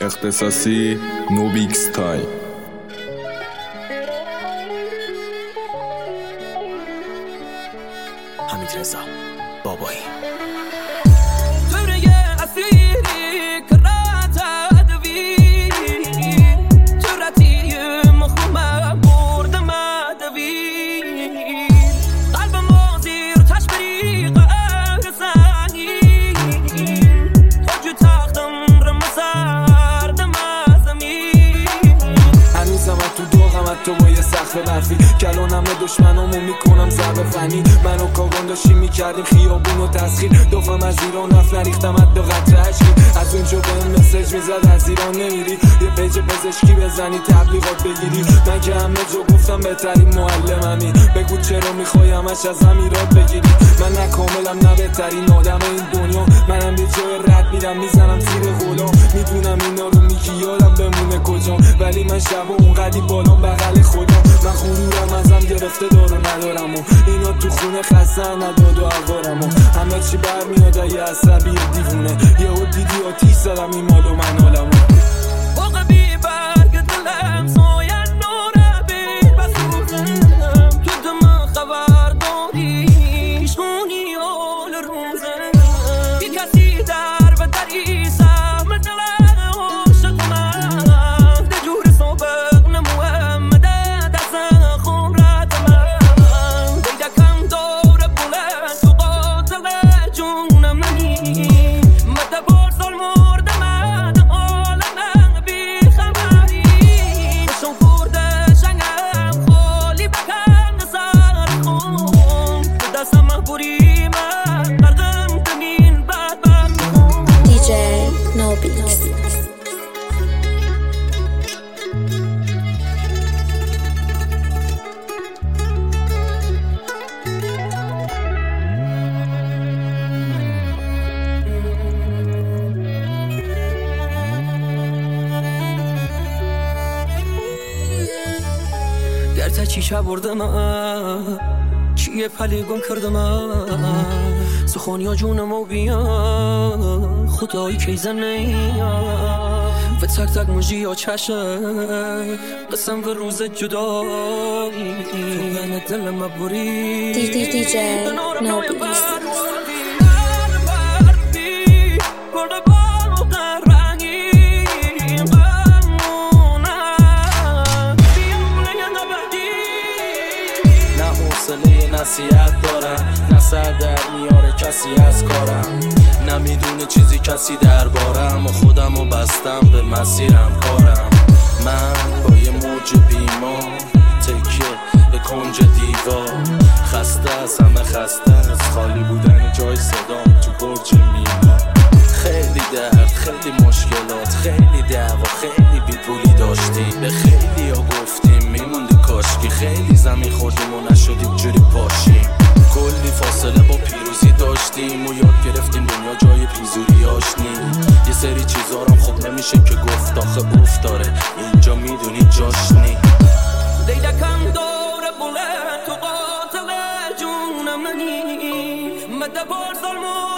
اختصاصی نوبیکس تایم. حمید رضا بابایی تو با یه سقف برفی کلانم به دشمنامو میکنم ضرب فنی. منو کاغان داشتیم میکردیم خیابون و تسخیر. دوفم از ایران رفت نریختمت به قطر عشقی. از اونجا بهم مسیج میزد از ایران نمیری. یه پیج پزشکی بزنی تبلیغات بگیری. من که همه جا گفتم بهترین معلممی. بگو چرا میخوای همش ازم ایراد بگیری. من نه کاملم نه بهترین آدم این دنیا. منم به جای رد میرم میزنم زیر غلام. میدونم اینا رو میگی یادم بمونه کجا، ولی من شب اون قدی بالام بغل خدا. من غرورم ازم گرفته دارو ندارم و اینا تو خونه خسته نداد و عوارم و همه چی برمیاد یه عصبی دیوونه. یه او دیدی آتیش زدم این مال و من حالم باقا بی برگ دلم سایه نوره بی بسوزم. تو دم خبر داری شونی حال روزم. بی کسی در و دری سم دلم عاشق من. دجور صبح نموهم دست خورت من. دیدکم دور بلند تو قاتل جونم نمی. مده بارسال مرده من عالم بی خبری. بشون خورده شنگم خالی بکن نظر خون. تو دستم مخبوری من قرقم تنین بدبخت خون. دیجی نوبیکس. گرچه چیشه بردم چیه پلیگون کردم. سخونیا جونمو بیا خدایی که زنه و تک تک مجی یا چشه قسم و روز جدایی. تو من دلم مبوری دیجی نوبیکس. نصیحت دارم نه سر در میاره کسی از کارم. نمیدونه چیزی کسی دربارم و خودمو بستم به مسیرم کارم. من با یه موج بیمار تکیه به کنج دیوار. خسته از همه خسته از خالی بودن جای صدام تو برج میمار. خیلی درد خیلی مشکلات خیلی دعوا خیلی بیپولی داشتی. به خیلی ها گفتیم میموندی کاشکی. خیلی زمین خوردیم و نشدیم جوری پاشیم. کلی فاصله با پیروزی داشتیم و یاد گرفتیم دنیا جای پیزوری آشنی. یه سری چیزارم خب نمیشه که گفت آخه افتاره اینجا میدونی جاشنی. دیدکم دور بلند تو قاتل جونم منی. مده بارسال